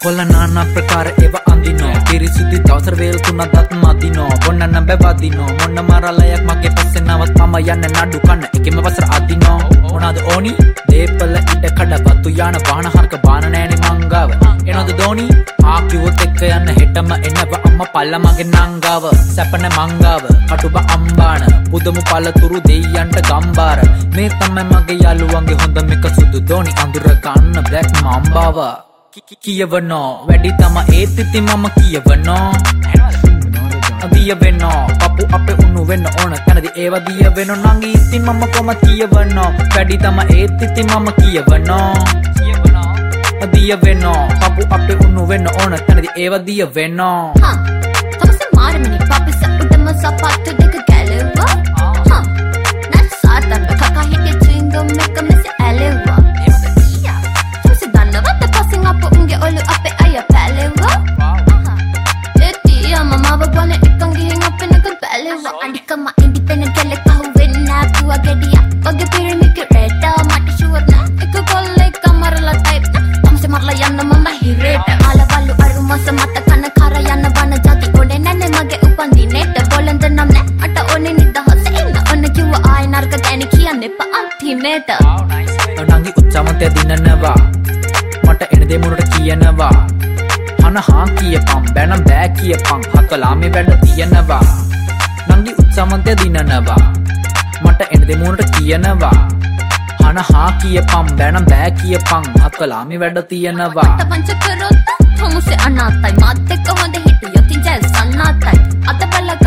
කොල්ල නානා ප්‍රකාර ඒව අඳිනෝ පිරිසිදු දවසර වේල් තුනක් දත් මදිනෝ බොන්න බැවදිනෝ මොන්න මරලයක් මගේ පස්සේ නවත් මම යන්න නඩු කන්න එකෙම වසර අදිනෝ මොනවාද ඕනි දේපල ඉඩ කඩ වතු යාන වාහන හරක බාන නෑනේ මංගාව එනවද දෝනි ආකියොත් එක්ක යන්න හෙටම එනව අම්මා පල්ල මගේ නංගාව සැපන මංගාව කටුබ අම්බාන පුදමු පළතුරු දෙයියන්ට ගම්බාර මේ තමයි මගේ යාළුවන්ගේ හොඳම එක සුදු දෝනි අඳුර ගන්න බ්ලැක් මම්බාව කියවනෝ වැඩි තම ඒත් ඉතින් මම කියවනෝ දිය වෙනෝ පපු අපේ උණු වෙන්න ඕන තනදි ඒව දිය වෙනෝ නංගි ඉතින් මම කොම කියවනෝ වැඩි තම ඒත් ඉතින් මම කියවනෝ දිය වෙනෝ පපු අපේ උණු වෙන්න ඕන තනදි ඒව දිය වෙනෝ තමස මාරමනි පපිස උඩම සපත්තු දෙක ගැලුවා නැත් සාතන්න කකා හිටිය චුයින්ගම් එක මෙසේ ඇලෙව්වා තමස දන්නවද පසින් අප උන්ගේ ඔලු අපේ අය පැලෙව්වා මමාව ගොන එකන් ගිහින් අපේ නක පැලෙව්වා අනිකම ඉන්ඩිපෙන්ඩන්ට් කෙල්ලෙක් අහුවෙන්නේ නෑ පුවා ගෙඩියා වගේ පිරිමික රේටා මට ෂුවර් නෑ එක කොල්ලෙක් අමරලා ටයිප් නෑ තමස මරලා යන්න මම හිරේට ආලවලු අරුමස මත කන කර යන්න වන ජාති ඔඩේ නැනේ මගේ උපන්දිනේට බොලඳ නම් නෑ අට ඕනේ නිදහස ඉන්න ඔන්න කිව්ව ආයි නරක ගැන කියන්න එපා අන්තිමේට නංගි උච්චමතේ දිනනවා මට එන දේ මුරට කියනවා අන හා කියපම් බැනම් බෑ කියපම් හකලාමේ වැඩ තියෙනවා නංගි උත්සමන්තය දිනනවා මට එන දෙමුණට කියනවා අන හා කියපම් බැනම් බෑ කියපම් හකලාමේ වැඩ තියෙනවා අත පංච කරොත් හමුසේ අනාතයි මාත් එක්ක හොඳ හිටියොත් ඉතින් ජය සන්නාතයි අත බල